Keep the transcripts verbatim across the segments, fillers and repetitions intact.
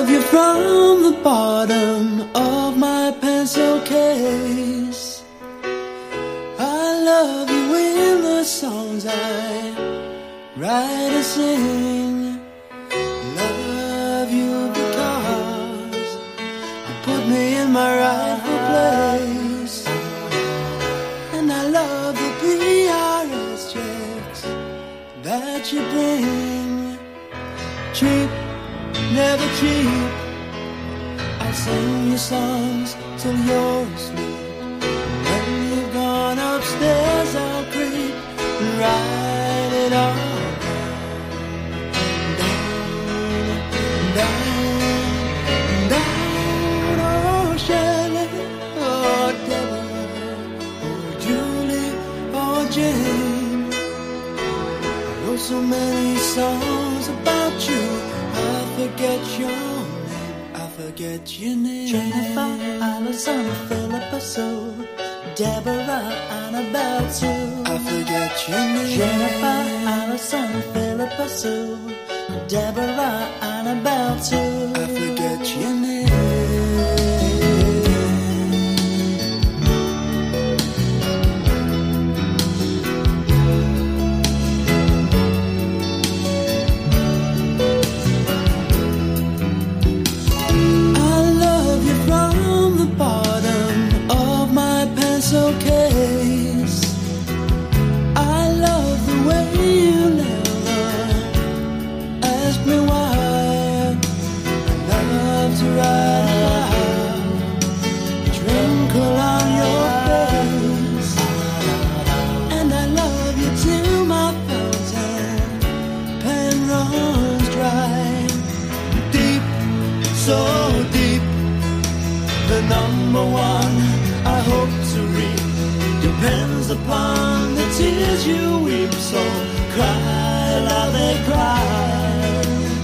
love you from the bottom of my pencil case. I love you in the songs I write and sing. Love you because you put me in my rightful place. And I love the P R S checks that you bring. Cheap, never cheap. I'll sing your songs till you're asleep. When you've gone upstairs, I'll creep and write it all down, down, down. Oh, Shelley, oh, Deborah, oh, Julie, oh, Jane. I wrote so many songs about you, I forget your name, I forget your name. Jennifer, Allison, Philippa Sue, Deborah, Annabelle Sue. I forget your name. Jennifer, Allison, Philippa Sue, Deborah, Annabelle Sue. I forget your name. Case. I love the way you never ask me why. I love to ride a twinkle on your face. And I love you till my fountain pen runs dry. Deep, so deep, the number one I hope to reach depends upon the tears you weep. So cry, love it, cry,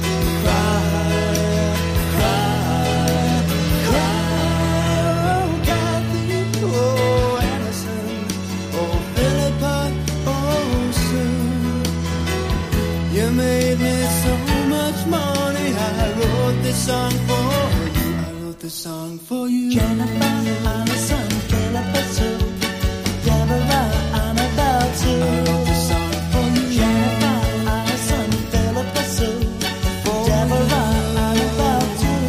cry, cry, cry. Oh, Kathy, oh, Allison, oh, Philippa, oh, Sue. You made me so much money. I wrote this song for you. I wrote this song for you. Jennifer, Allison, Philippa Sue, Deborah, Annabelle Sue. I wrote this song for you. Jennifer, Allison, Philippa Sue, Deborah, Annabelle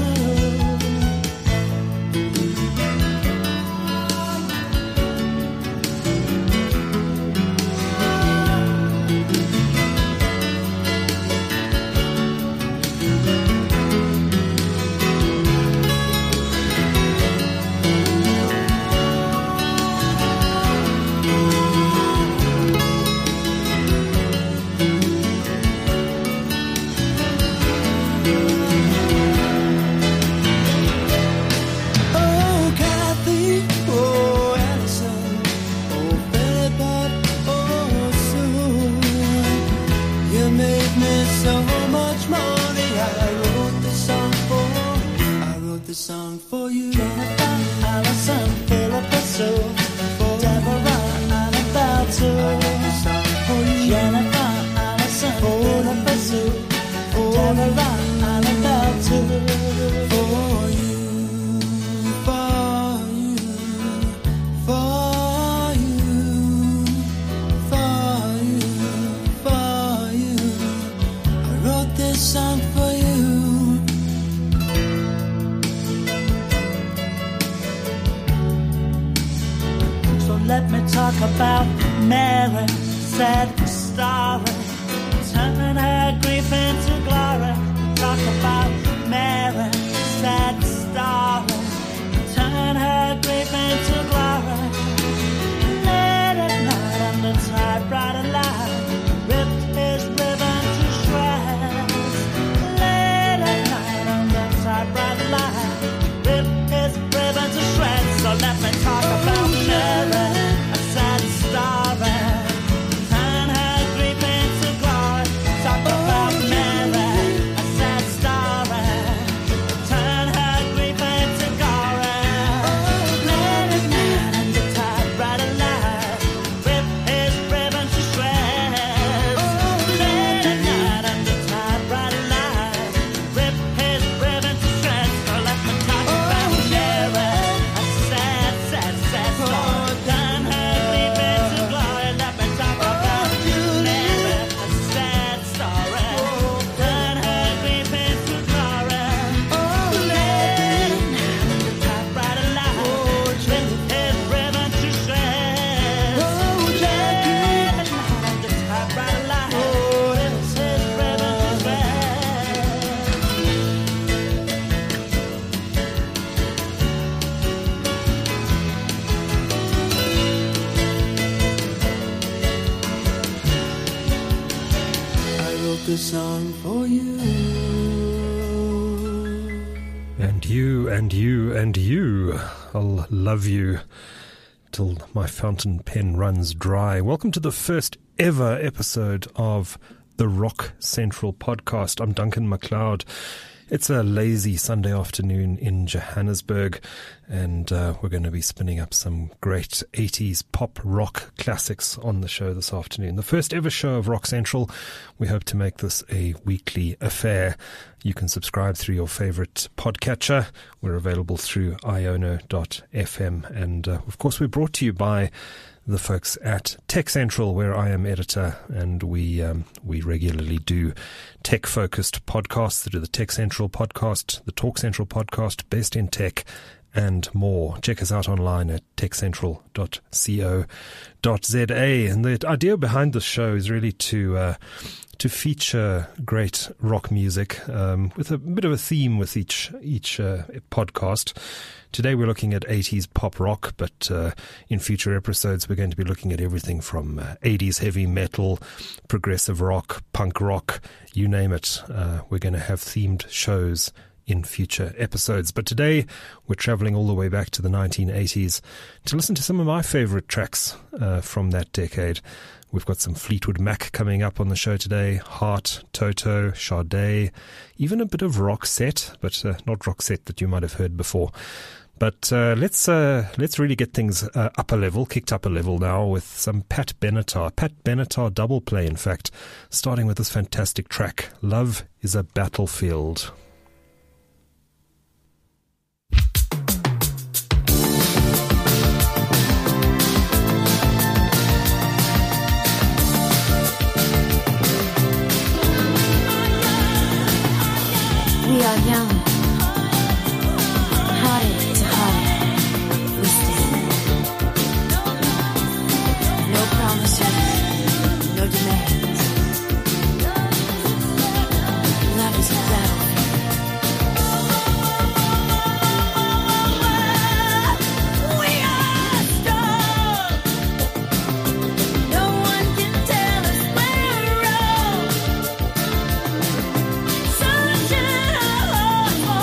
song for you. Jennifer, Allison, Philippa Sue, Deborah, Annabelle Sue. Jennifer, Allison, Philippa Sue, Deborah, Annabelle Sue. For you, for you, for you, for you, for you. I wrote this song for you. Let me talk about Mary, sad story, turning her grief into glory. Talk about Mary, sad story, turn her grief into glory. Late at night on the typewriter line, ripped his ribbon to shreds. Late at night on the typewriter line, ripped his ribbon to shreds. So let me talk about Mary. Sad story, turn her grief wrote this song for you. And you, and you, and you. I'll love you till my fountain pen runs dry. Welcome to the first ever episode of the Rock Central podcast. I'm Duncan MacLeod. It's a lazy Sunday afternoon in Johannesburg, and uh, we're going to be spinning up some great eighties pop rock classics on the show this afternoon. The first ever show of Rock Central. We hope to make this a weekly affair. You can subscribe through your favorite podcatcher. We're available through iono dot f m, and uh, of course we're brought to you by the folks at Tech Central, where I am editor, and we um, we regularly do tech-focused podcasts. They do the Tech Central podcast, the Talk Central podcast, Best in Tech, and more. Check us out online at tech central dot co dot z a. And the idea behind this show is really to uh, to feature great rock music um, with a bit of a theme with each each uh, podcast. Today we're looking at eighties pop rock, but uh, in future episodes we're going to be looking at everything from uh, eighties heavy metal, progressive rock, punk rock, you name it. Uh, we're going to have themed shows in future episodes. But today we're traveling all the way back to the nineteen eighties to listen to some of my favorite tracks uh, from that decade. We've got some Fleetwood Mac coming up on the show today, Heart, Toto, Sade, even a bit of Roxette, but uh, not Roxette that you might have heard before. But uh, let's uh, let's really get things uh, up a level, kicked up a level now with some Pat Benatar. Pat Benatar double play, in fact, starting with this fantastic track, Love is a Battlefield. We are young, hearted to heart, we stand. No promises, no demands. Love is a battlefield. We are strong. No one can tell us we're wrong. Sunshine.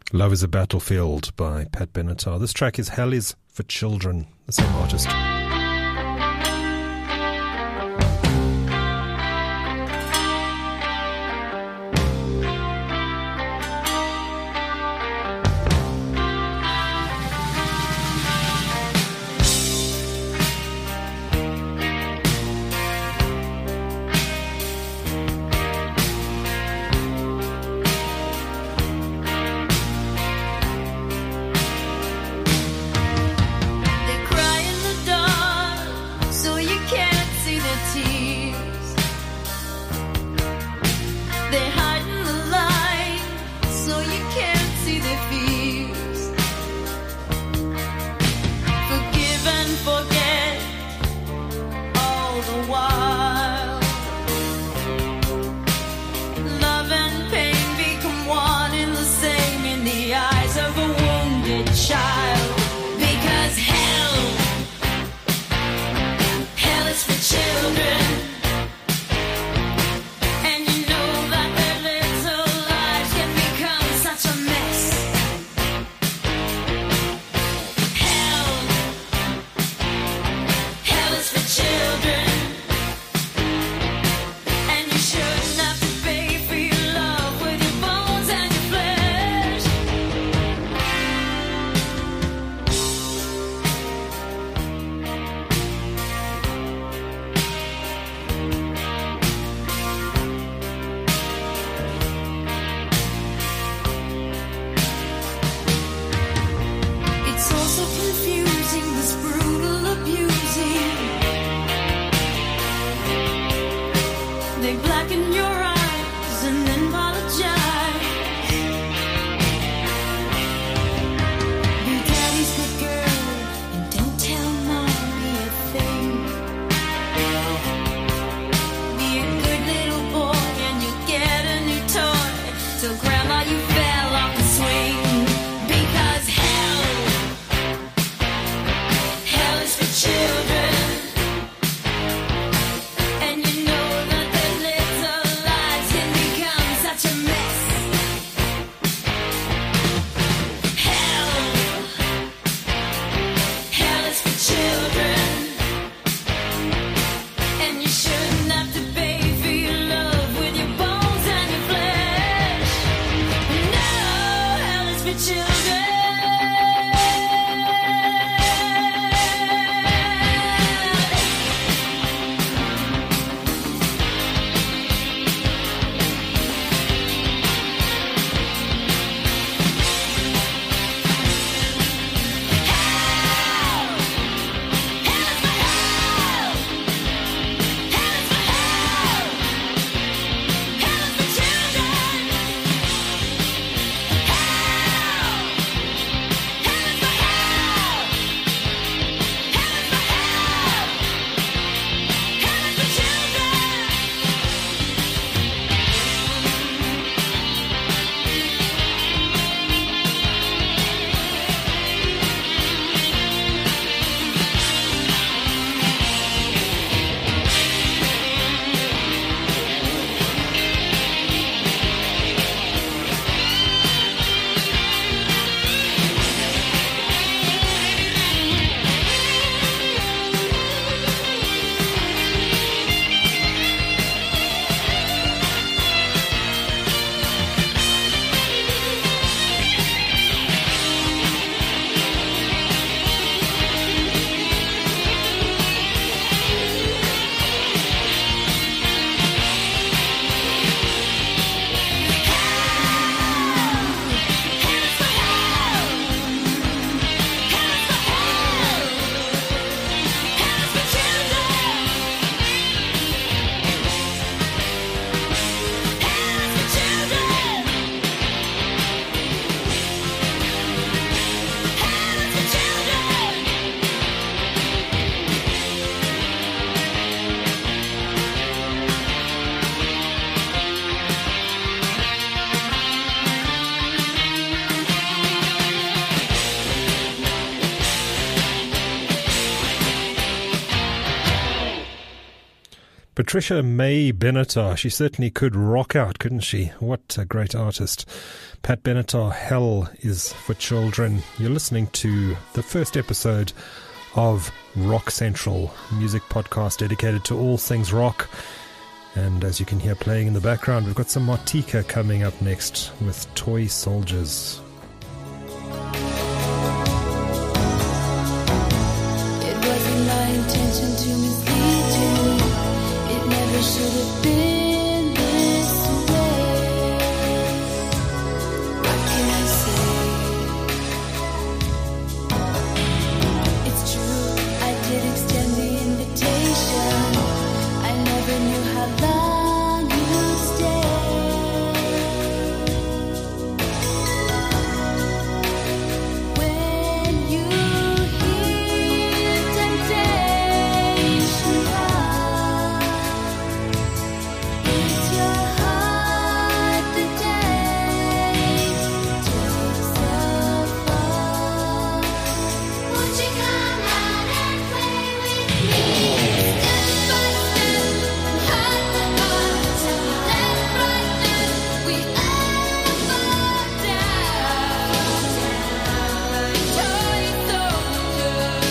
Love is a Battlefield by Pat Benatar. This track is Hell is for Children, the same artist. They cry in the dark, so you can't see their tears. They hide in the light, so you can't see their fears. Forgive and forget all the while. Love and pain become one in the same in the eyes of a wounded child. Because hell, hell is for children. And you know that their little lives can become such a mess. Hell, hell is for children. And you shouldn't have to pay for your love with your bones and your flesh. It's also confusing, this brutal abusing. They blacken your eyes and then apologize. Be daddy's good girl and don't tell mommy a thing. Be a good little boy and you get a new toy. Tell grandma you fell off the swing. Because hell, hell is for children. And you know that their little lives can become such a mess. Hell, hell is for children. And you shouldn't have to pay for your love with your bones and your flesh. No, hell is for children. Patricia May Benatar, she certainly could rock out, couldn't she? What a great artist. Pat Benatar, Hell is for Children. You're listening to the first episode of Rock Central, a music podcast dedicated to all things rock. And as you can hear playing in the background, we've got some Martika coming up next with Toy Soldiers. It wasn't my intention to mislead you. It never should have been this way. What can I say? It's true, I did extend the invitation. I never knew how long you'd stay. When you hear temptation call, is your heart the day takes a fall? Won't you come out and play with me? Step by step, heart to heart, left, right, left, we all fall down, like toy soldiers.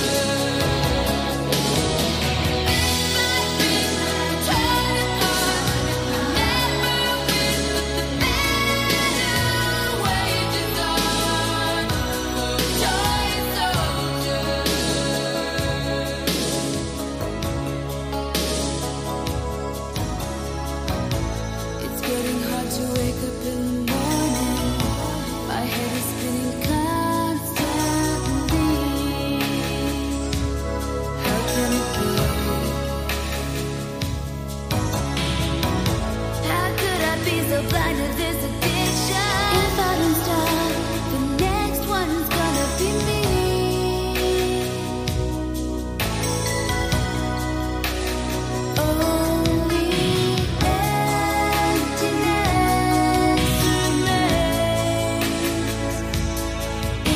Bit by bit, torn apart, never win, but the battle wages on for toy soldiers. It's getting hard to wake up in the morning. My head is spinning constantly. How can it be? How could I be so blind to this addiction? If I don't stop, the next one's gonna be me. Only emptiness remains. It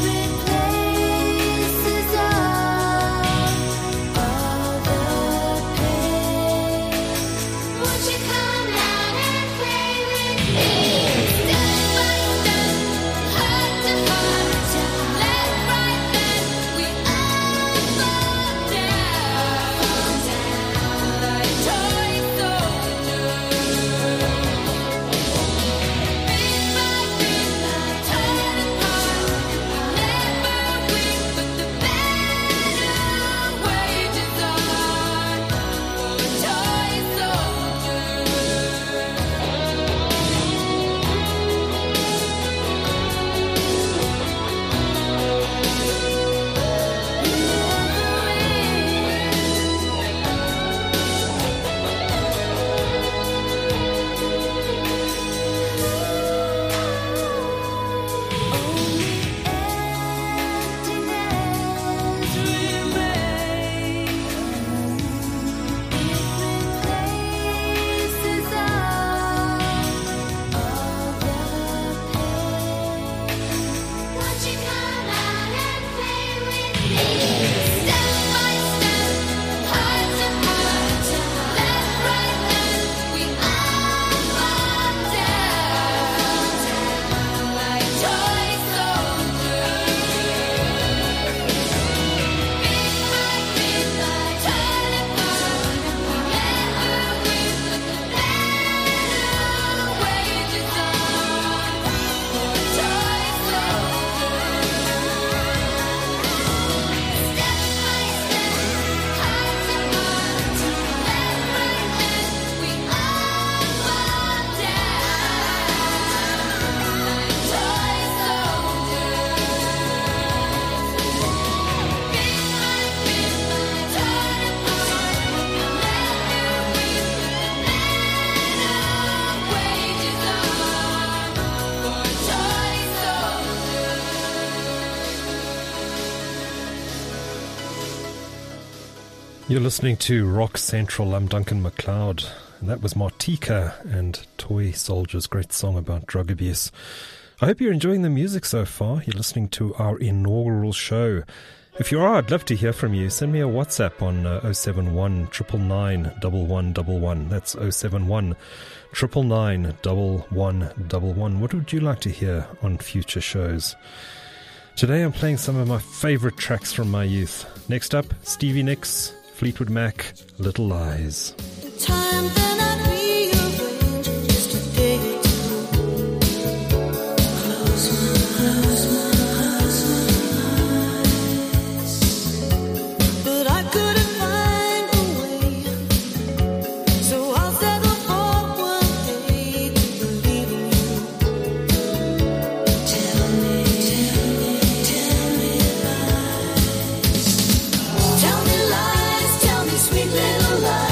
replaces all, all the pain. Won't you come out and play with me? Step by step, heart to heart, left, right, left, we all fall down, like toy soldiers. Bit by bit, torn apart, never win, but the battle wages on for toy soldiers. Won't you come out and play with me? Step by step, heart to heart, left, right, left, we all fall down, like toy soldiers. Bit by bit, torn apart, never win, but the battle wages on for toy soldiers. Step by step, heart to heart, left, right, left, we all fall down, like toy soldiers. Bit by bit, torn apart, never win, but the battle wages on for toy soldiers. You're listening to Rock Central. I'm Duncan MacLeod. And that was Martika and Toy Soldiers. Great song about drug abuse. I hope you're enjoying the music so far. You're listening to our inaugural show. If you are, I'd love to hear from you. Send me a WhatsApp on uh, oh seven one, nine nine nine, one one one one. That's oh seven one, nine nine nine, one one one one. What would you like to hear on future shows? Today I'm playing some of my favorite tracks from my youth. Next up, Stevie Nicks, Fleetwood Mac, Little Lies. Time then I rearrange just a day or two. Close my, close my, close my eyes. But I couldn't find a way. So I'll settle for one day to believe in you. Tell me, tell me, tell me lies. Tell me lies, tell me sweet little lies.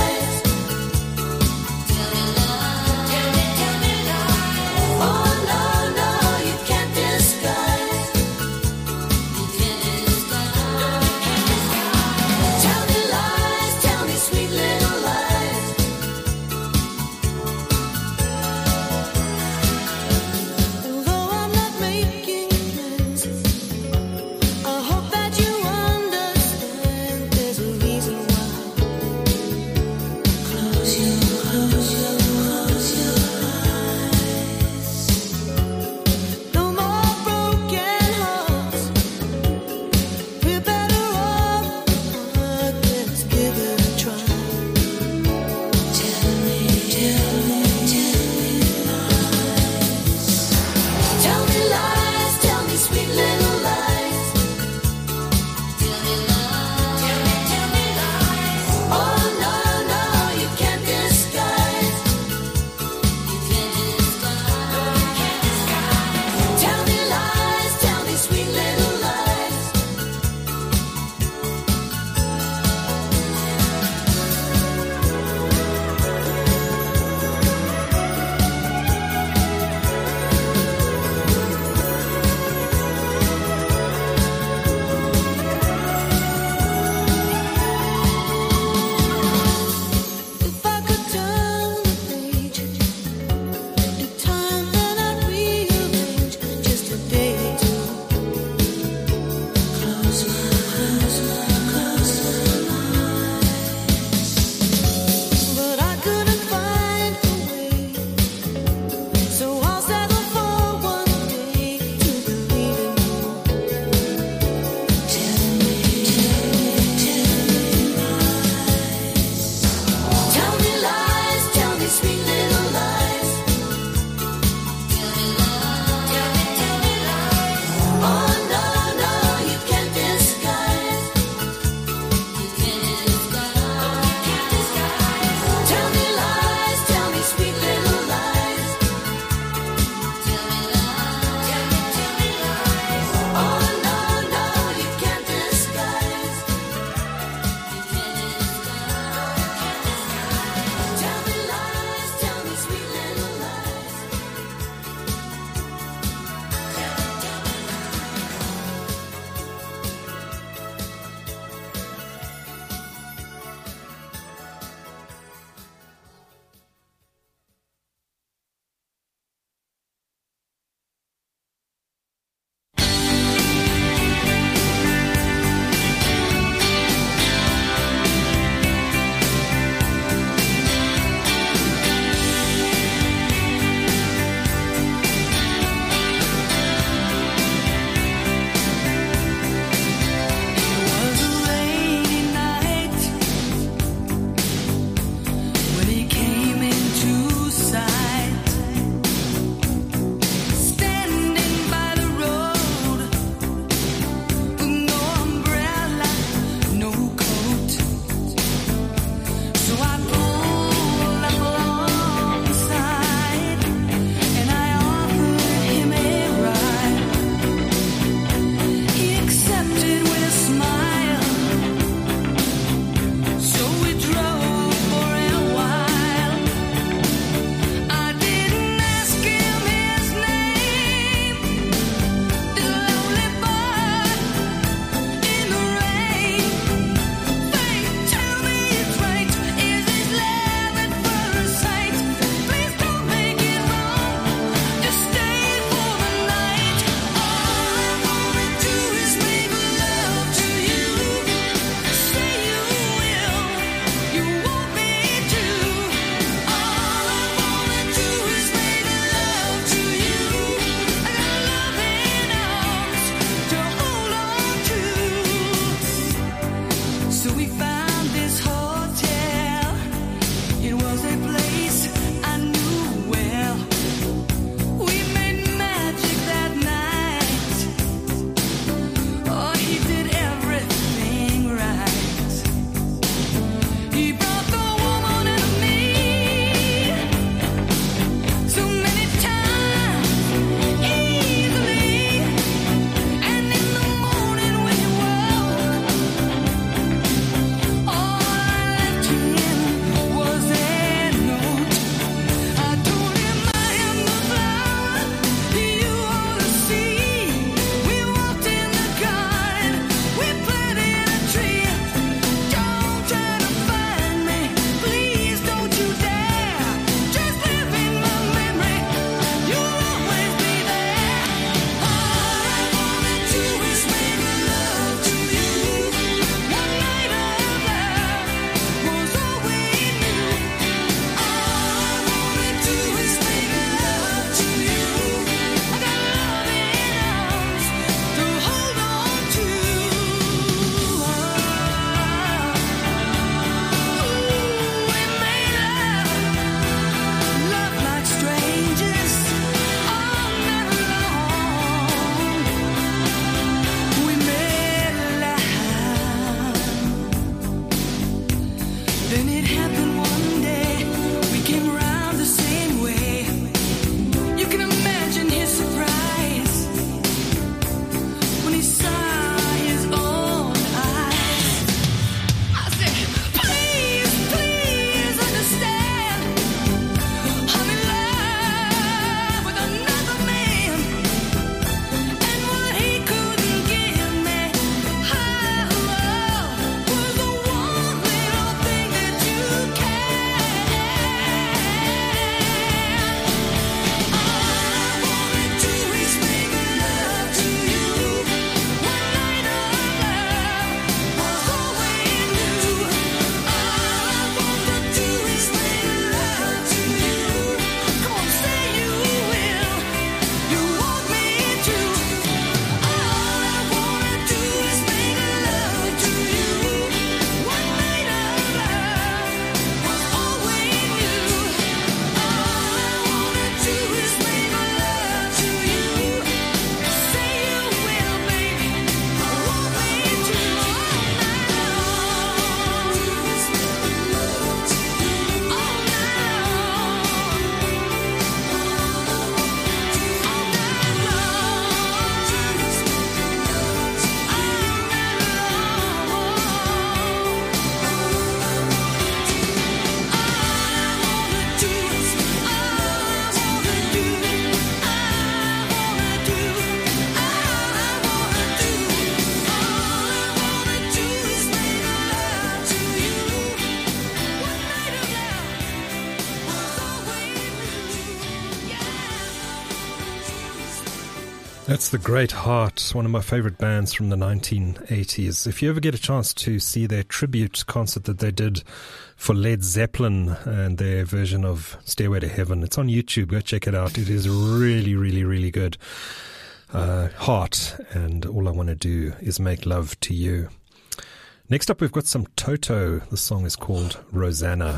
That's The Great Heart, one of my favorite bands from the nineteen eighties. If you ever get a chance to see their tribute concert that they did for Led Zeppelin and their version of Stairway to Heaven, it's on YouTube. Go check it out. It is really, really, really good. Uh, Heart, and All I Want to Do Is Make Love to You. Next up, we've got some Toto. The song is called Rosanna.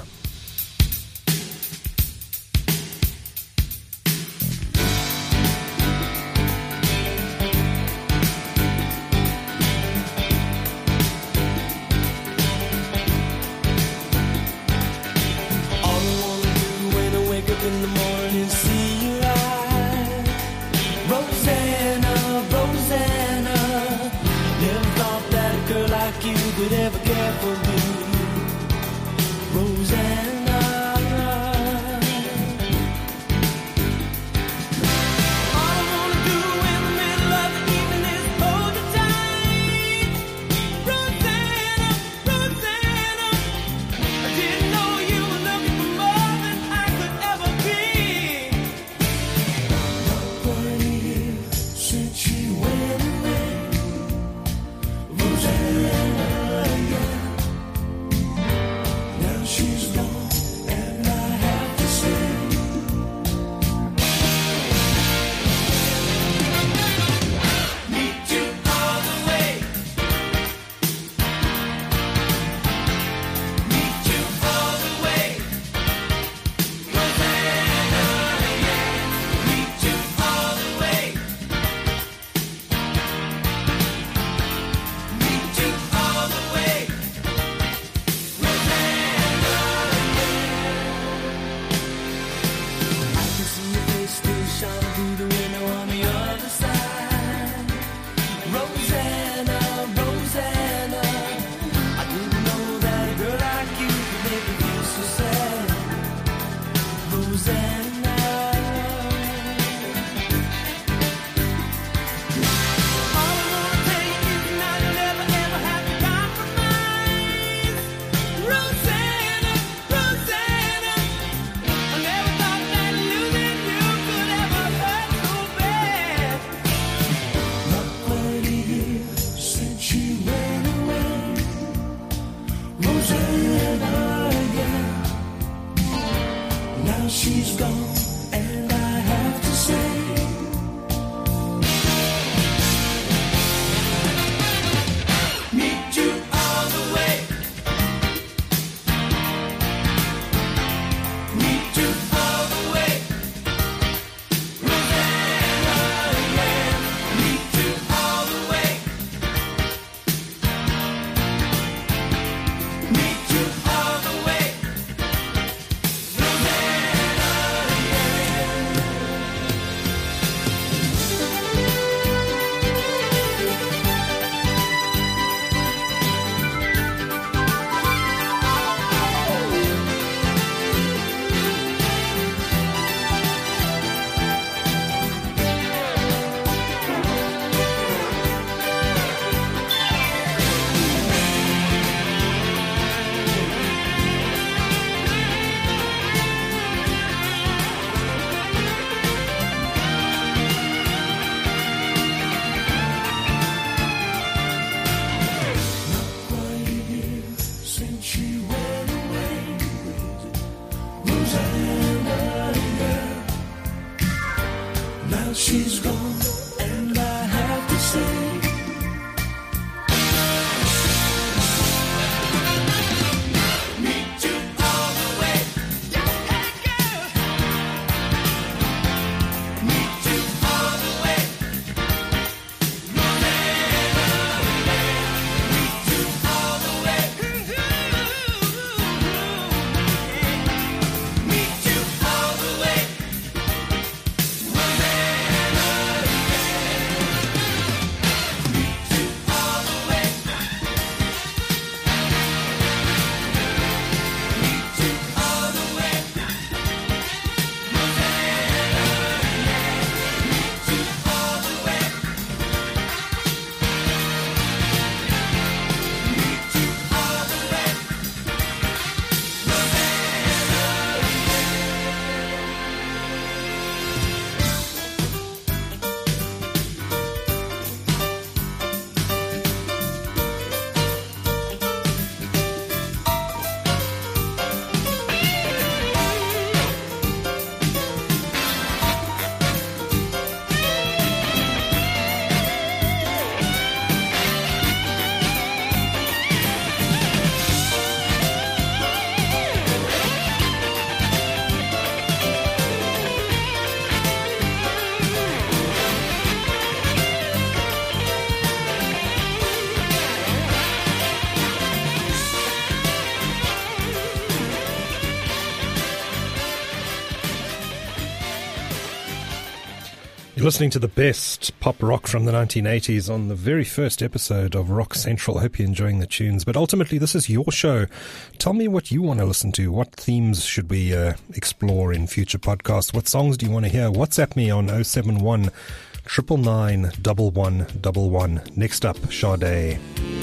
Listening to the best pop rock from the nineteen eighties on the very first episode of Rock Central. I hope you're enjoying the tunes. But ultimately, this is your show. Tell me what you want to listen to. What themes should we uh, explore in future podcasts? What songs do you want to hear? WhatsApp me on oh seven one, nine nine nine, one one one one. Next up, Sade.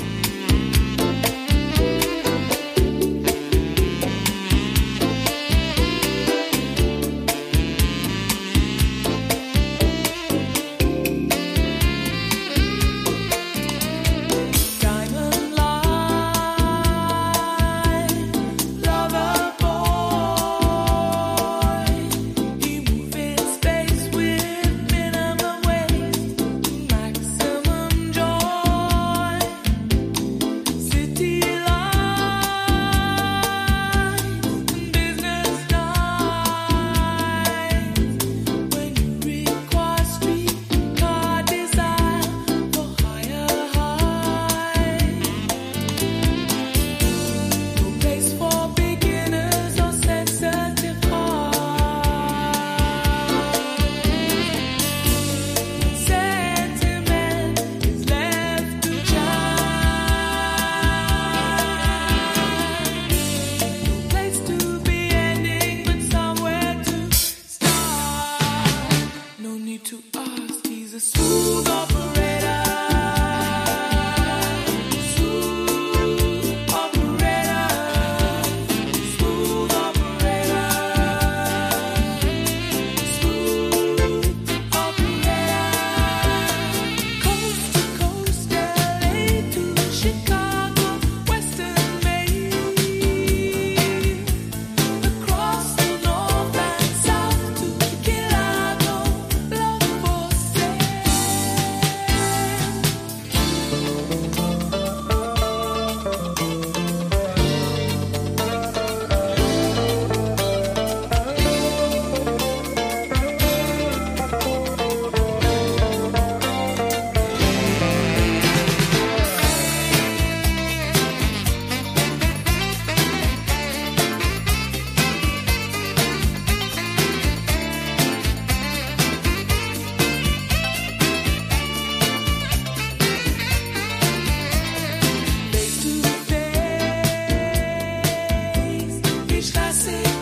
Diamond line, lover boy, he move in space with minimum waste, maximum joy. City lights, business nights, when you require streetcar desire for higher heights. No place for beginners or sensitive hearts. Sentiment is left to chime. No place to be ending, but somewhere to start. No need to ask, he's a smooth operator. Smooth operator. Smooth operator. Smooth operator. Coast to coast, L A to Chicago, Western Maine. Across the north and south to Kilago, love for sale. Face to face, each classic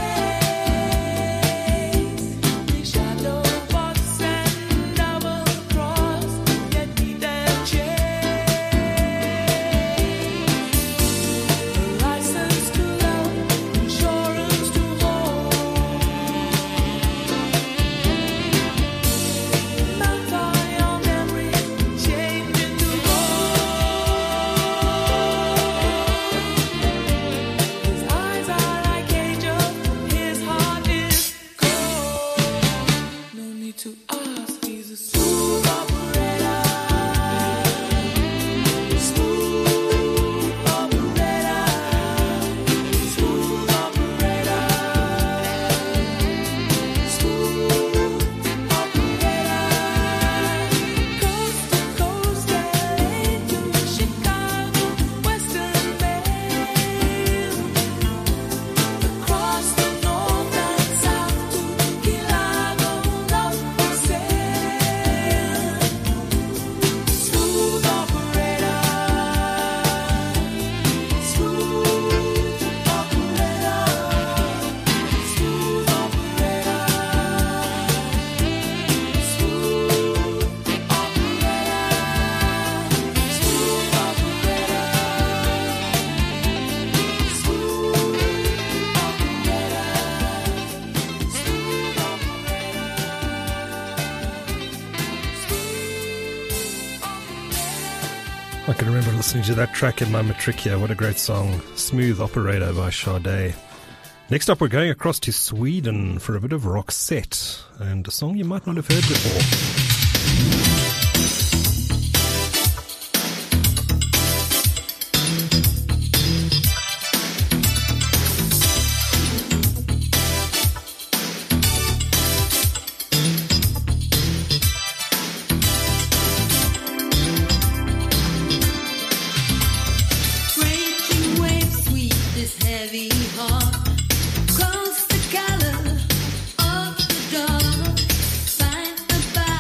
case, we shadow box and double cross, yet need and chase. A license to love, insurance to hold. Melt all your memories, change into gold. His eyes are like angels, his heart is cold. No need to ask, he's a smooth operator. Smooth operator. Smooth operator. Smooth operator. Coast to coast, L A to Chicago, Western Maine. Across the north and south to Kilago, love for sale. Smooth operator. Smooth operator. Smooth operator. Smooth I can remember listening to that track in my matric here. What a great song. Smooth Operator by Sade. Next up, we're going across to Sweden for a bit of Roxette and a song you might not have heard before. Breaking waves sweep this heavy heart. Cross the color of the dawn. Find a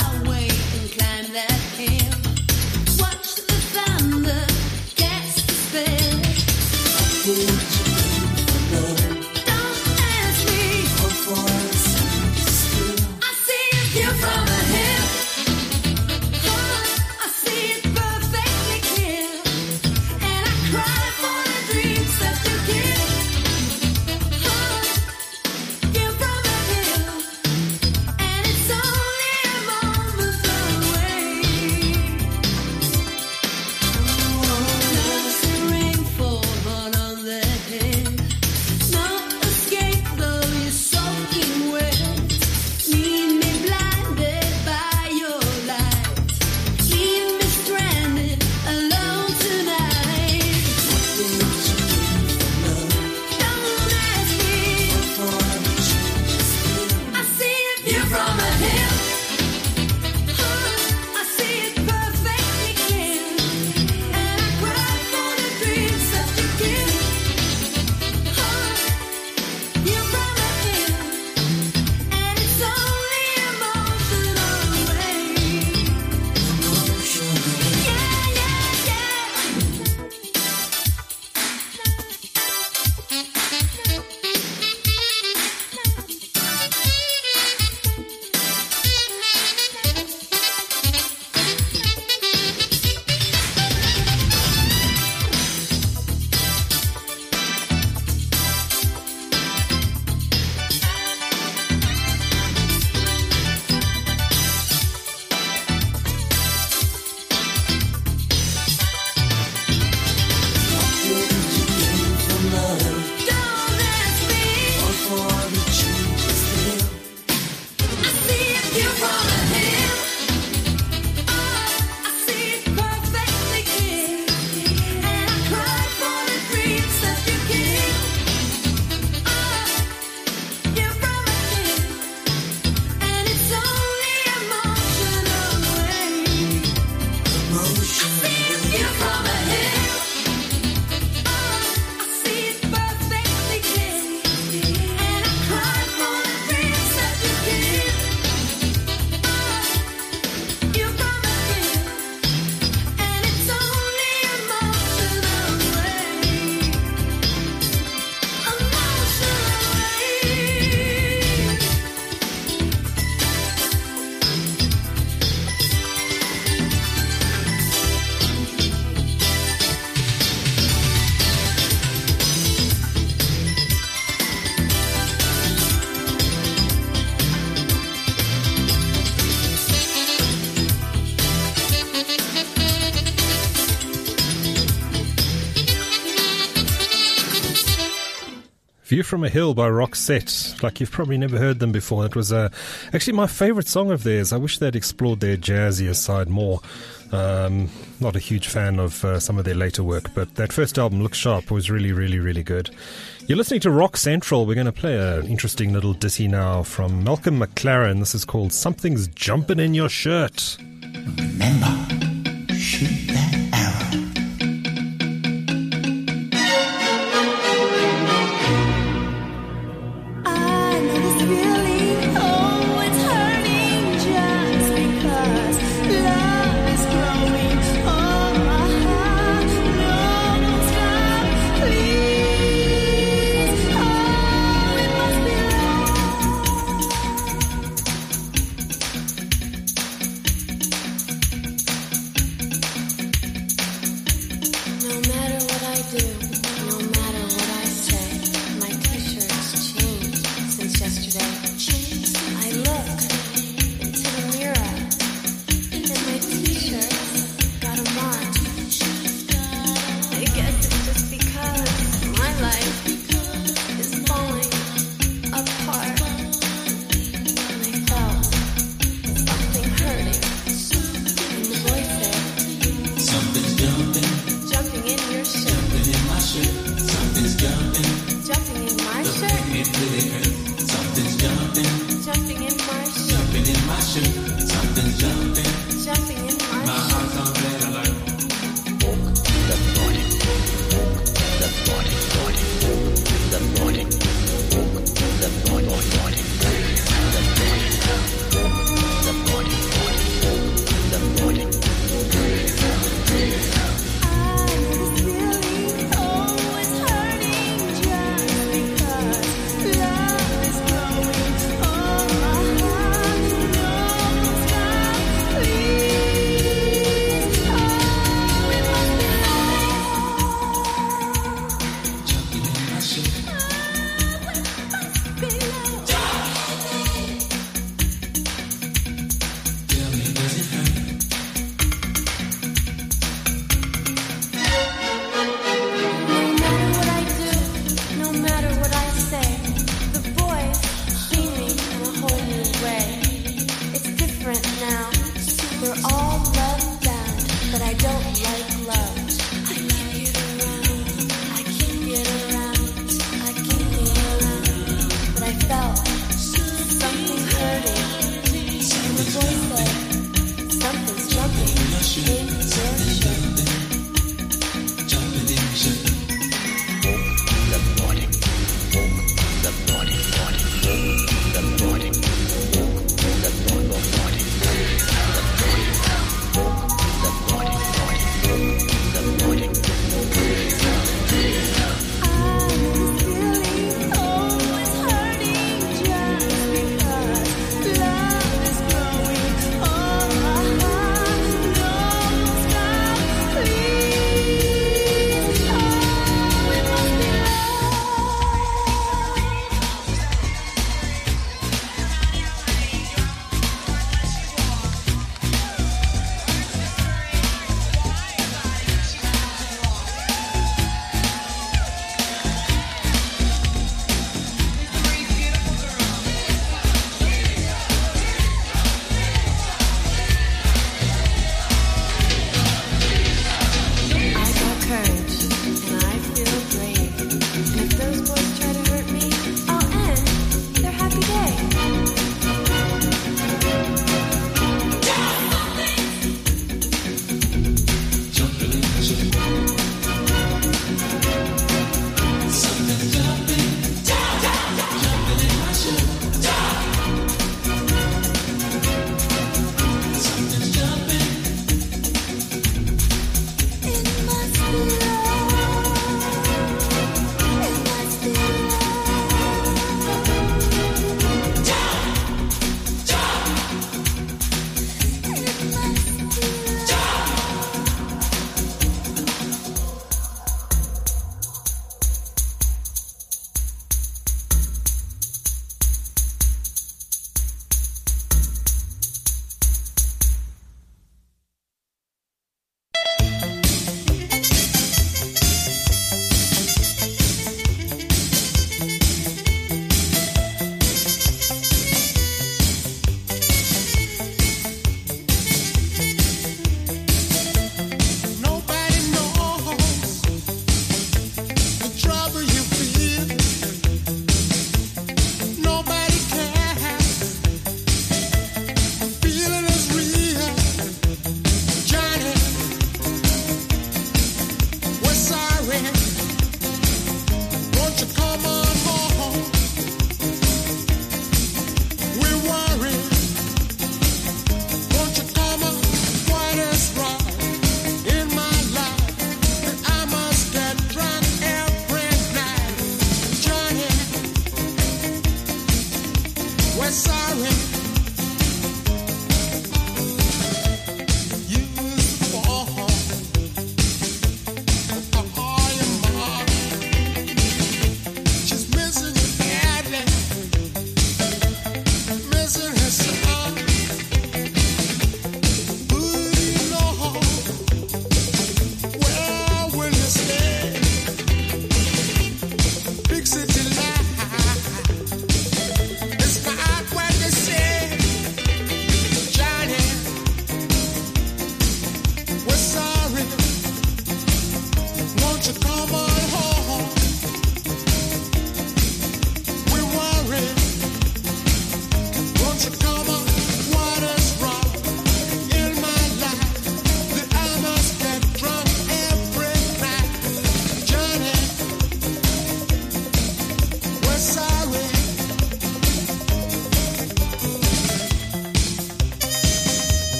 View from a Hill by Roxette. Like, you've probably never heard them before. It was uh, actually my favourite song of theirs. I wish they'd explored their jazzier side more. Um, not a huge fan of uh, some of their later work, but that first album, Look Sharp, was really, really, really good. You're listening to Rock Central. We're going to play an interesting little ditty now from Malcolm McLaren. This is called Something's Jumpin' in Your Shirt. Remember, shoot that arrow. I know this feeling, oh, it's hurting just because love is growing. Oh, no, don't stop, please. Oh, it must be love.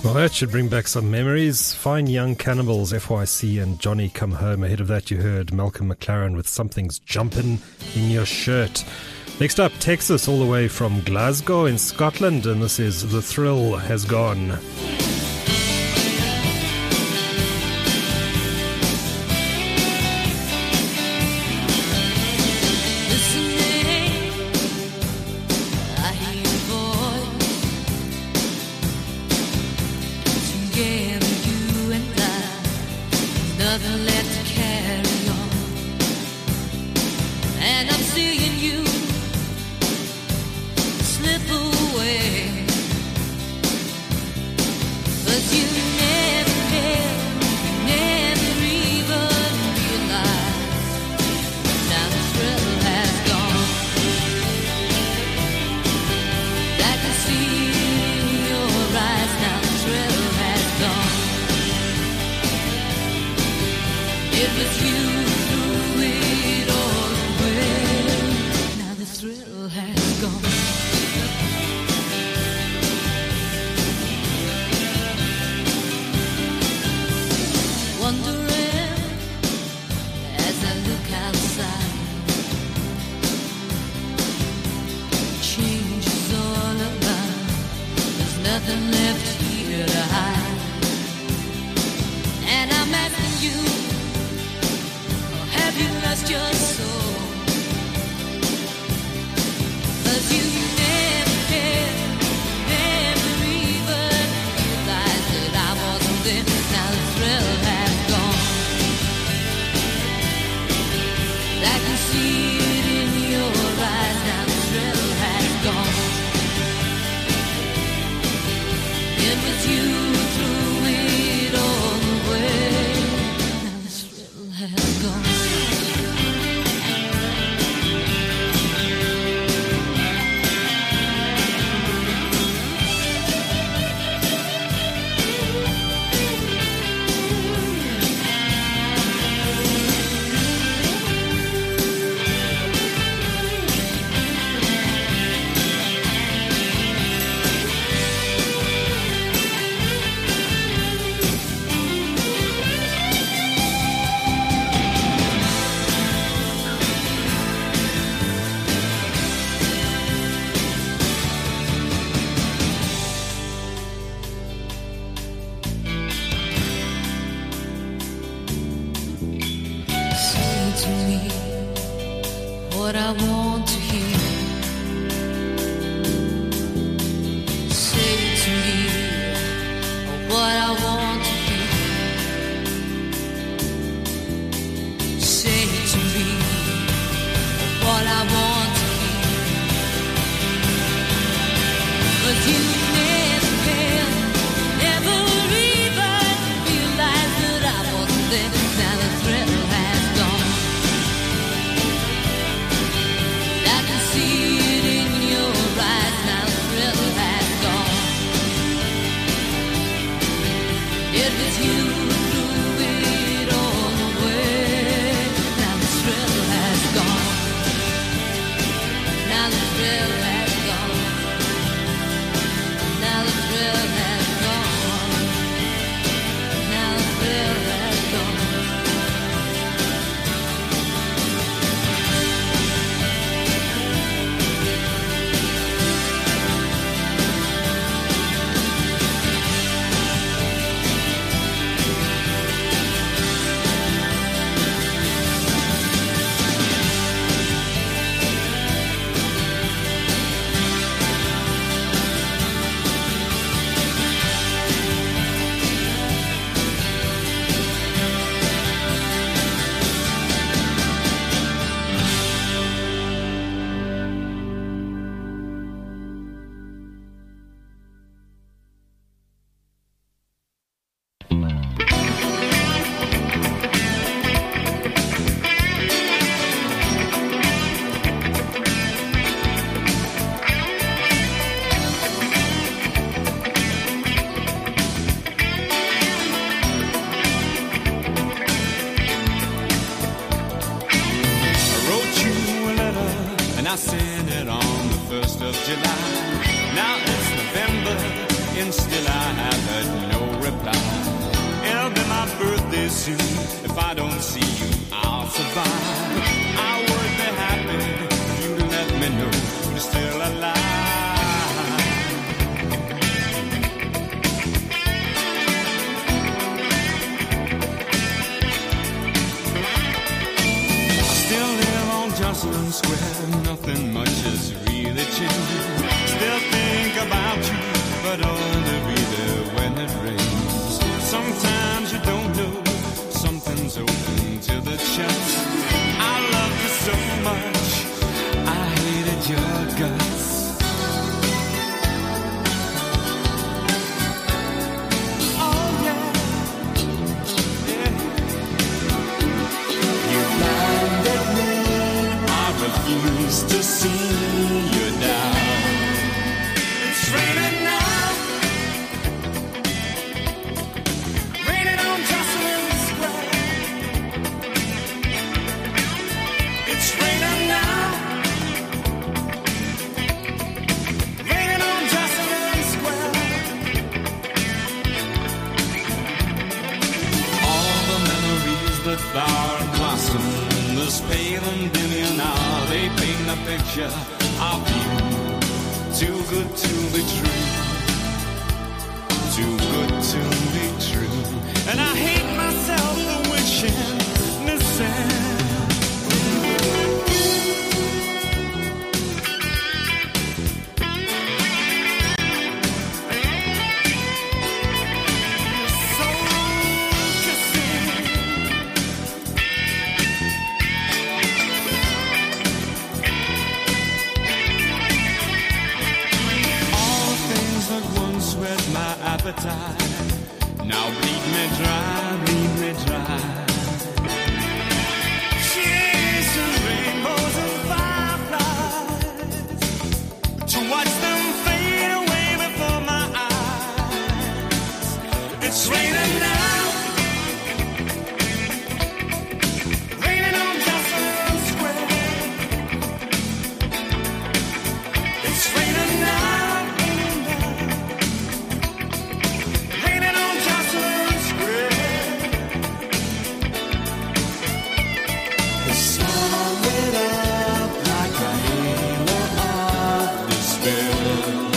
Well, that should bring back some memories. Fine Young Cannibals, F Y C, and Johnny Come Home. Ahead of that, you heard Malcolm McLaren with Something's Jumpin' in Your Shirt. Next up, Texas, all the way from Glasgow in Scotland, and this is The Thrill Has Gone. Nothing left to carry on, and I'm seeing you slip away, 'cause you never cared, never even realized. Now the thrill has gone. I can see in your eyes. Now the thrill has gone. It was you who threw it all away. Now the thrill has gone. Wondering as I look outside, change is all around. There's nothing left here to hide, and I'm asking you, have you lost your soul? 'Cause you never cared, never even realized that I wasn't there. Now the thrill has gone. I can see it in your eyes. Now the thrill has gone. It was you who threw it all away. Now the thrill has gone. To me, what I want to hear. Say to me what I want to hear. Say to me what I want to hear. 'Cause you never cared, never even realized that I wasn't there. Now the thrill has gone. I can see it in your eyes. Now the thrill has gone. It was you who threw it all away. Now the thrill has gone. Now the thrill has gone. Now the thrill has gone. Now the thrill has gone. I sent it on the first of July. Now it's November, and still I have had no reply. It'll be my birthday soon. If I don't see you, I'll survive. I would be happy if you'd let me know you're still alive. I still live on Jocelyn Square. Nothing much has really changed. Still think about you, but only be there when it rains. Sometimes you don't know something's open till it shuts. I loved you so much, I hated your guts. Oh yeah, yeah. You blinded me, I refuse to see you down. It's raining now, raining on Jocelyn Square. It's raining now, raining on Jocelyn Square. All the memories that flower and blossom, this pale and dim now, they paint a picture of you. Too good to be true, too good to be true. And I hate myself for wishing this sad. So kissing. All things that once whet my appetite now bleed me dry, bleed me dry. Chasing rainbows and fireflies, to watch them fade away before my eyes. It's raining now, raining on Jocelyn Square. It's raining now, raining on Jocelyn Square. The sun lit up like a halo of despair.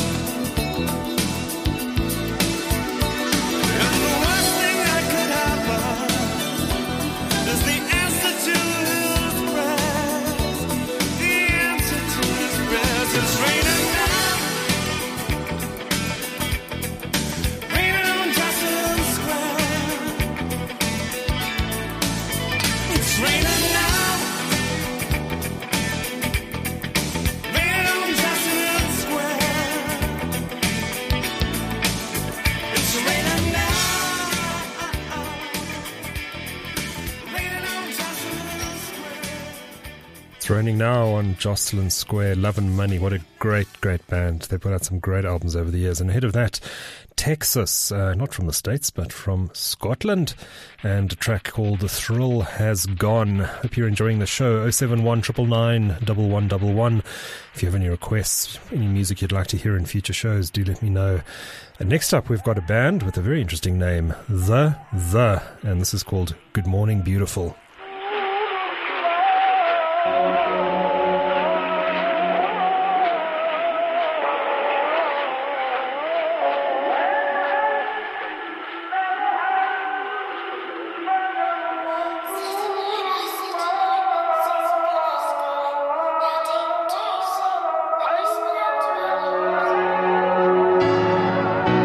And the worst thing that could happen is the answer to his prayers. The answer to his prayers. It's raining now, raining on Jocelyn Square. It's raining now, raining on Jocelyn Square. It's raining now, raining on Jocelyn Square. It's raining now on Jocelyn Square. Love and Money. What a great, great band. They put out some great albums over the years. And ahead of that, Texas, uh, not from the States, but from Scotland, and a track called The Thrill Has Gone. Hope you're enjoying the show. oh seven one nine nine nine, one one one one. If you have any requests, any music you'd like to hear in future shows, do let me know. And next up, we've got a band with a very interesting name, The The, and this is called Good Morning Beautiful.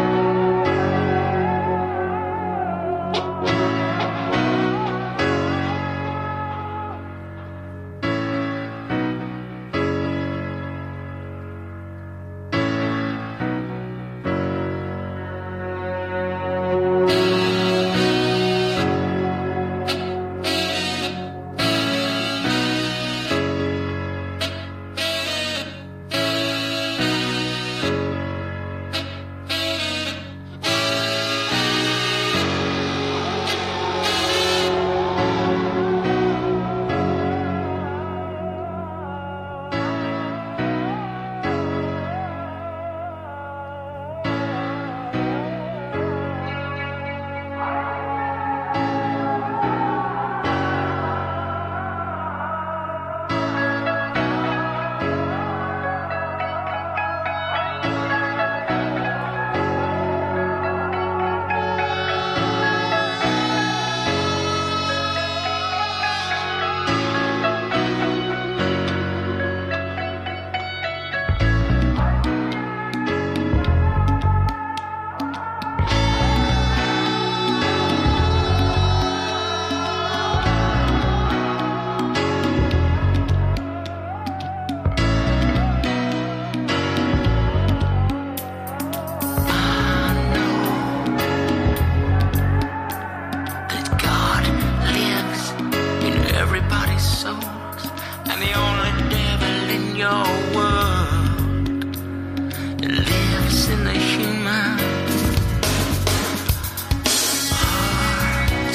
Thank your world. It lives in the human heart.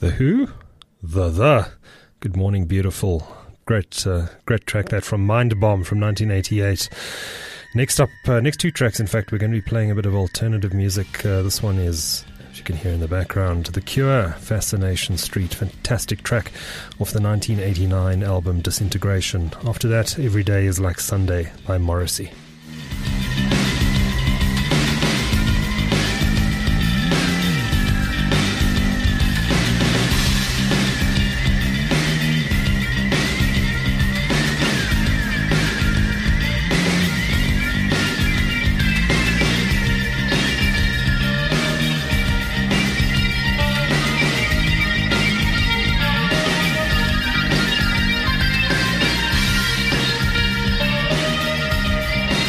The Who? The The. Good Morning Beautiful. Great, uh, great track that from Mind Bomb from nineteen eighty-eight. Next up, uh, next two tracks, in fact, we're going to be playing a bit of alternative music. Uh, this one is, as you can hear in the background, The Cure, Fascination Street. Fantastic track off the nineteen eighty-nine album Disintegration. After that, Every Day is Like Sunday by Morrissey. Thank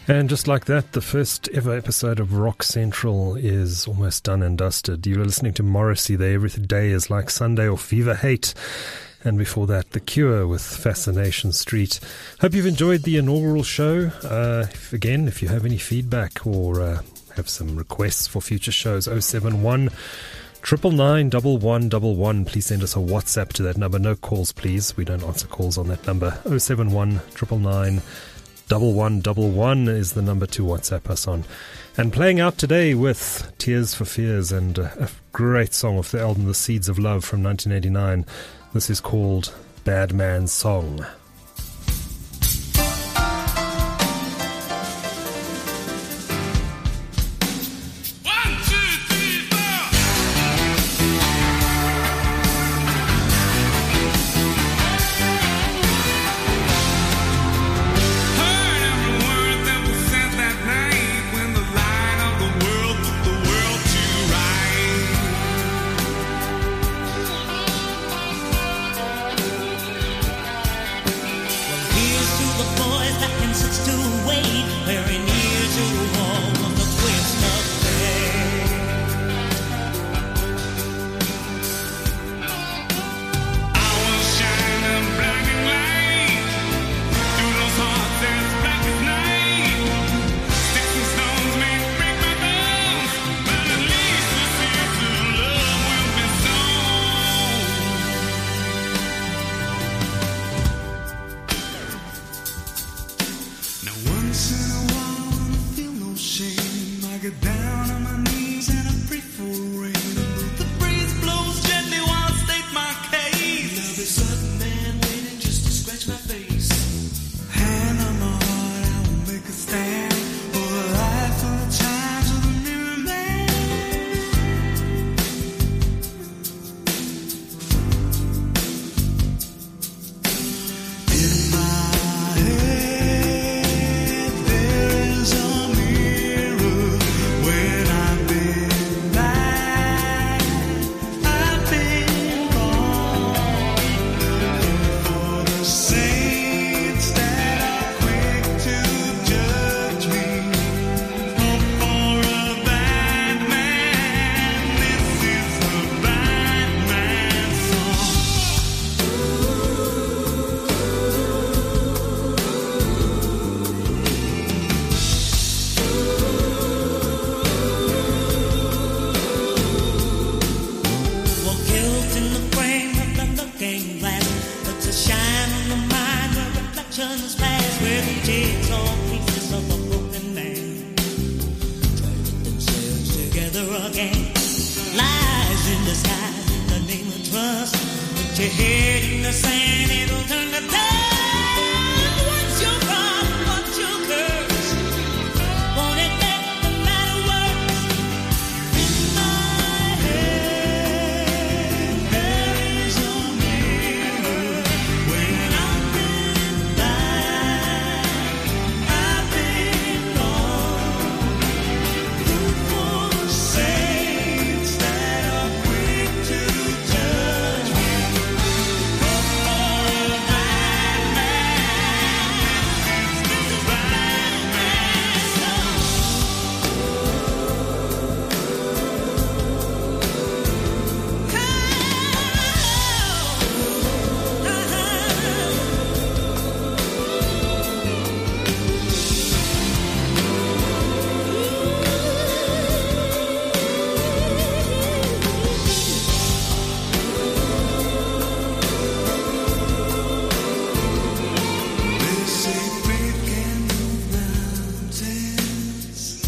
And just like that, the first ever episode of Rock Central is almost done and dusted. You were listening to Morrissey there, Every Day is Like Sunday, or Fever Hate. And before that, The Cure with Fascination Street. Hope you've enjoyed the inaugural show. Uh, if, again, if you have any feedback or uh, have some requests for future shows, oh seven one, nine nine, one one one one. Please send us a WhatsApp to that number. No calls, please. We don't answer calls on that number. oh seven one, nine nine nine, one one one one is the number to WhatsApp us on. And playing out today with Tears for Fears and uh, a great song off the album The Seeds of Love from nineteen eighty-nine. This is called Bad Man's Song.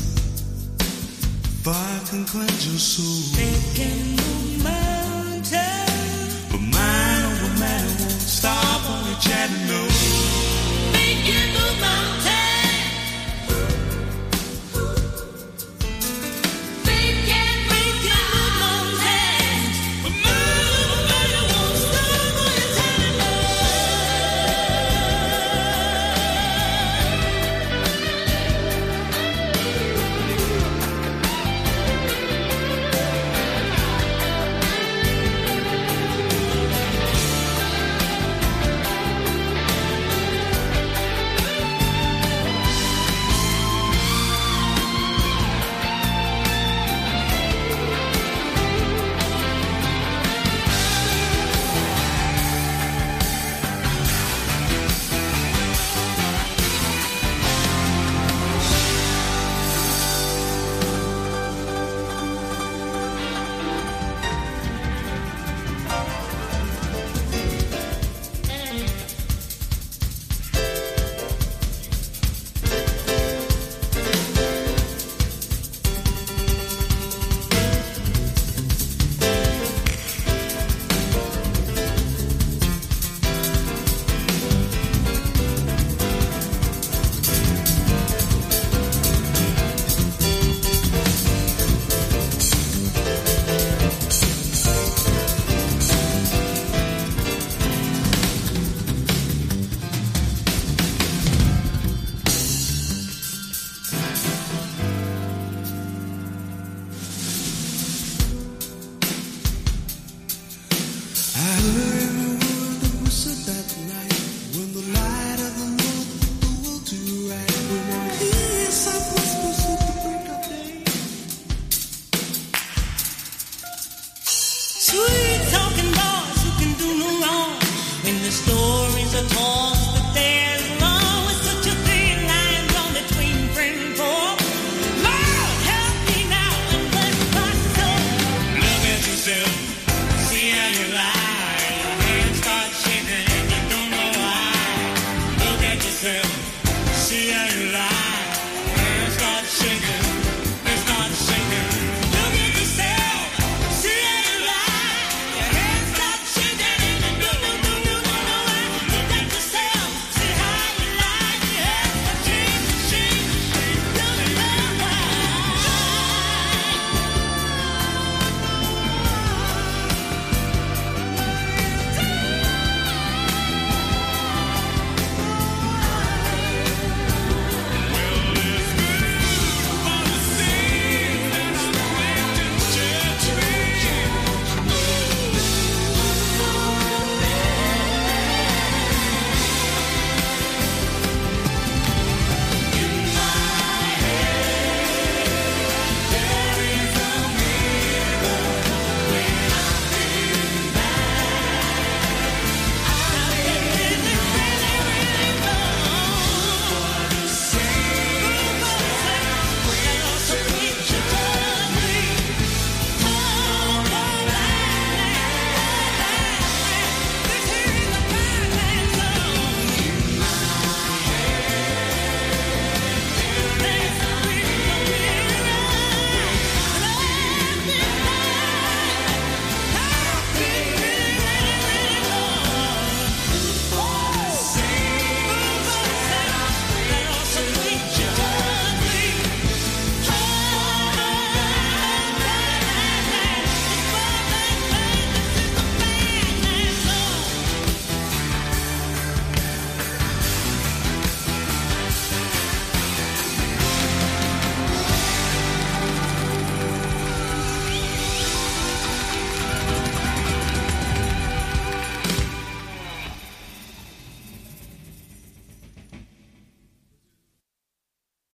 Fire can cleanse your soul. They can move mountains.